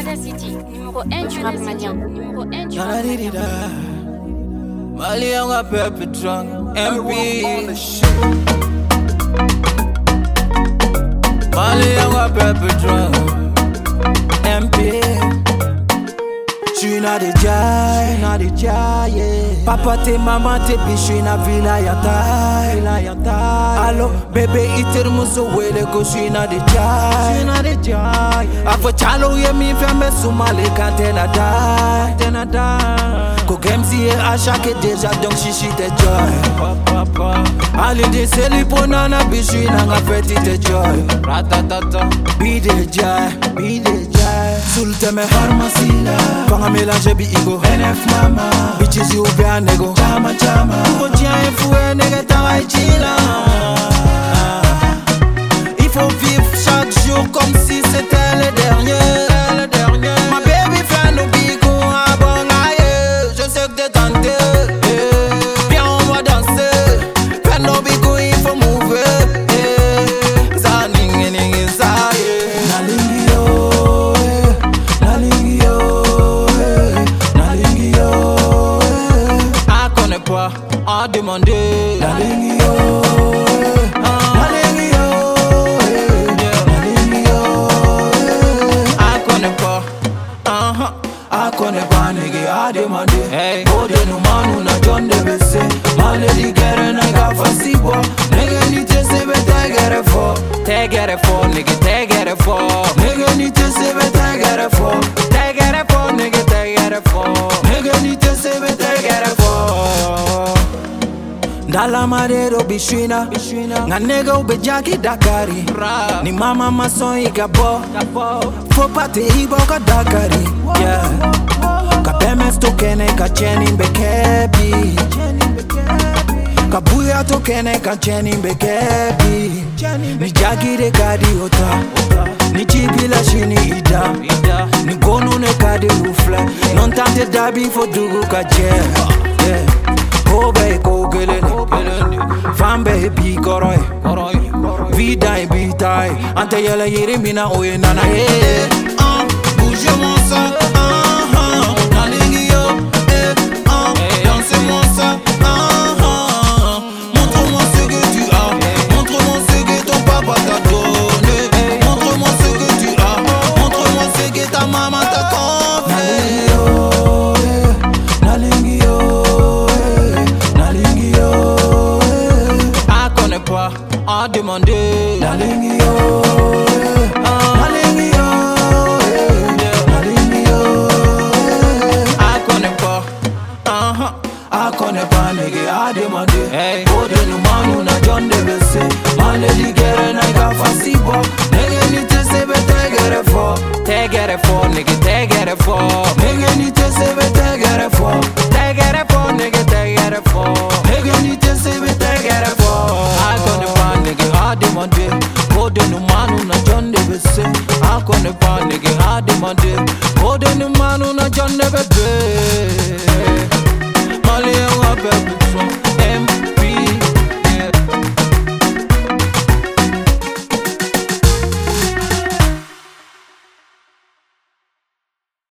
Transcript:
City, numéro 1 du rap malien. Numéro 1 du rap malien. Malien a peuple drunk, MP. Malien a peuple drunk, MP. J'suis na de jai, yeah. Papa te maman te bi, j'suis na villa yatai. Allo, bébé iter muso wele ko j'suis na de jai. Afo chalo ye mi ferme sous male quand t'en a die. Ko gemzi e a chaque déjà donc chichi te joy. Ali de seli ponana bi j'suis na nga feti te joy. Ratatata, bi de jai. Sulte me farmasila. Mélange bi ego NF mama bitches you be a nego chama Ko dia e foué nega travail chila. Il faut vivre chaque jour comme si c'était le dernier. Ma baby fait nous bigo à bon aïe. Je sais que t'es tenté. Viens on va danser. Fait nos bigo il faut mouver. Ça ningi ça à demander la ligne I connais pas nigga à demander. Hey, oh de nous manu na John de BC. Malady gere na ga fasibo. Nigga ni te sebe te gere fo. Te gere fo nigga te gere fo. Nigga ni te sebe te gere fo. Te gere fo nigga te gere fo. Nigga ni te sebe te gere fo. Dala madero bishwina nga nega ube jaki dakari ni mama mason igabo fo pate ibo ka dakari yeah ka pemes to kene ka cheni bekebi ka buya to kene ka cheni bekebi ni jaki de kadi ota ni chibila shini ida ni gonu ne kadi ufle non tante dabi fo dugu ka yeah Kobe kogelene Fambe bi koroy Vidai bitai Ante yele yiri mina oye nana ye Bougez-moi ça Nalingi yo Dansez-moi ça Montre-moi ce que tu as Montre-moi ce que ton papa t'a donné Montre-moi ce que tu as Montre-moi ce que ta maman t'a confié Nalingi yo à demander la ligne I connais pas nigga à demander. Hey, oh de nous manu na John de BC. Malady gere na ga fasibo. Nigga ni te sebe te gere fo. Te gere fo nigga te gere fo. Nigga ni te sebe te gere fo. Te gere fo nigga te gere fo. Nigga ni te sebe te gere fo. I connais pas nigga à demander. Oh de nous manu na John de BC. I connais pas nigga à demander. Oh de nous manu na John de BC.